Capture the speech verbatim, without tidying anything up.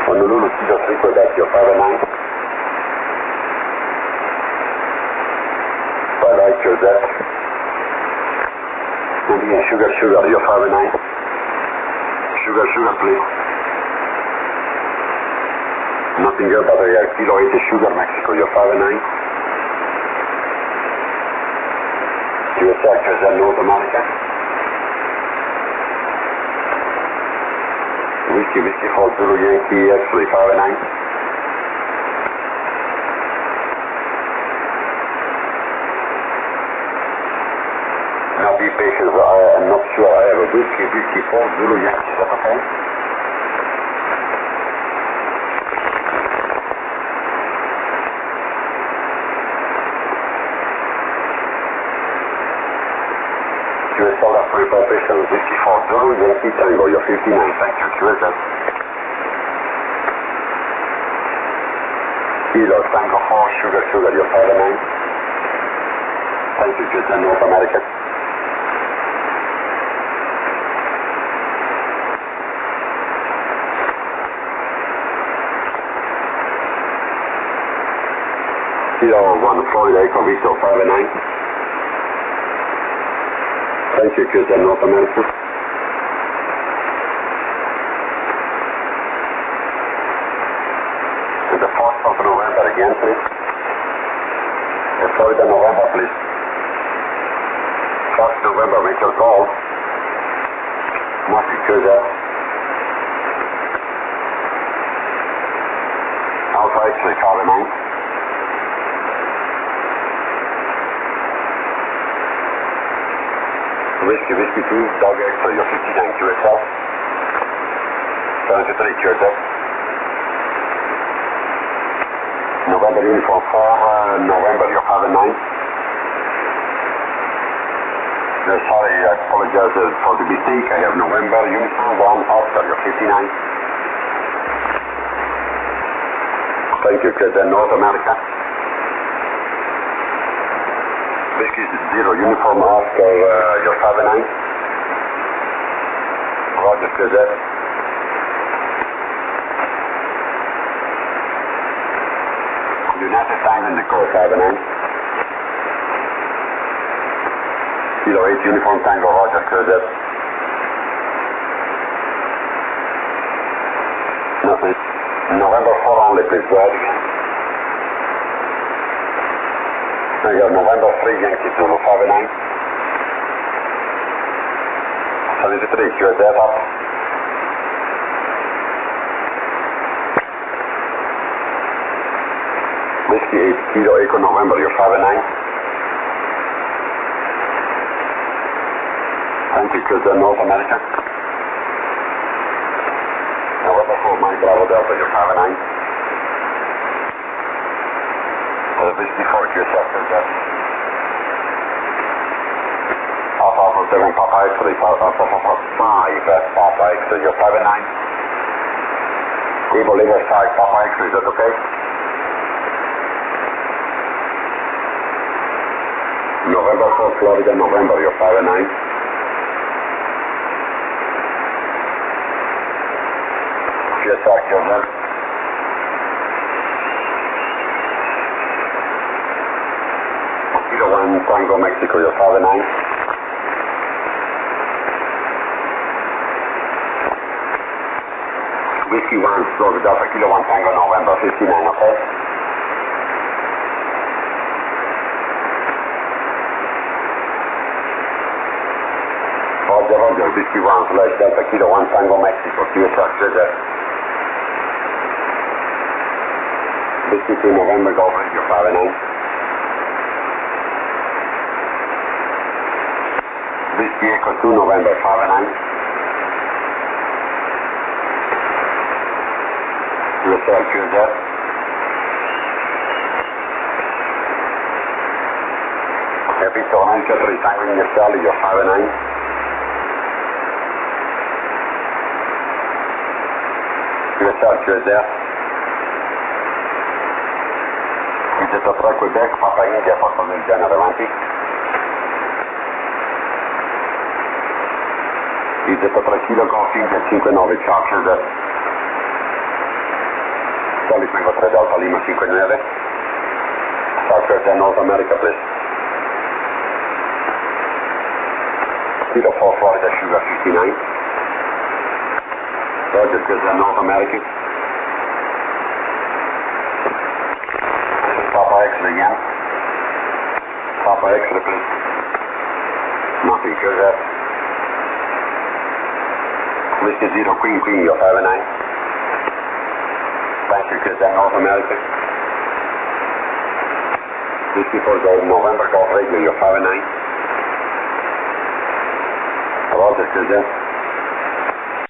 Honolulu Kilo three Quebec, your five and nine. Five right, Joseph. Indian Sugar Sugar, your five and nine. Sugar Sugar, please. Nothing good, but uh, Kilo eight Sugar, Mexico, your five and nine. U S A, Joseph, North America. Whiskey, Whiskey, Four Zulu, Yankee, X-ray, five and nine. Now be patient, I am not sure I have a Whiskey, Whiskey, Four Zulu, Yankee, is that okay? Q S L, that's preparation, Whiskey, Four Zulu, Yankee, Tango, your fifty-nine, thank you, Q S L. Kilo, Tango four, Sugar, Sugar, your five and nine. Thank you, Q S L, North America. Kilo one, Florida, Echo, Victor, five and nine. Thank you, Q S L, North America. To the fourth of November again, please. The Florida, November, please. fourth November, make your call. Marty, Q S L. Alpha X-ray, five and nine. Whiskey, Whiskey two, Dog X-ray, your fifty-nine, Q S L. seventy-three, Q S L. November uniform four, uh, November, your five and nine. No, sorry, I apologize uh, for the mistake. I have November uniform one, Oscar, your fifty-nine. Thank you, Q S L, North America. Whiskey zero, uniform Oscar, uh, your five and nine. Roger, Q S L. United Time in the call, five and nine. Kilo eight, uniform Tango, Roger, Q S L. Nothing. November four only, please, go ahead again. I got November three, Yankee Zulu, five and nine. seventy-three, Q S L, up. Whiskey eight, Kilo Echo, November, you're five and nine. Thank you, Q S L, North America. November four, Mike Bravo Delta, you're five and nine. Uh, Whiskey four, Q S L, Q S L. Alpha Alpha seven, Papa X-ray, Alpha Alpha five, Papa X-ray, you're five and nine. Evo Liver five, Papa X-ray, is that okay? November four, Florida, November, you're five and nine. Q S L, Q S L. Kilo one, Tango, Mexico, you're five and nine. Whiskey one, Florida, Delta, Kilo one, Tango, November, fifty-nine, okay? Roger, Roger, Whiskey one, slash Delta, Kilo one, Tango, Mexico, Q S L, Q S L. Whiskey two, November, Golf, Radio, five and nine. Whiskey Echo two, November, five and nine. Q S L, Q S L. Capito nine three, Tango, in your cell, you're five and nine. Q S L, Q S L. I Z tre Quebec, Papa India, Porto del Genere, avanti. I Z tre Kilo, Golf India, cinque nove, ciao, Q S L. Charlie Tango three Delta Lima five nine. Southwest and North America, please. Zero four Florida Sugar fifty-nine. Roger, Chris and North America. Papa X-ray again. Papa X-ray, please. Nothing, Chris. Whiskey Zero Queen Queen, you're five nine. Thank you, Chris and North America. Whiskey for Golden November, Golf Radio, you're five nine. Roger, Chris.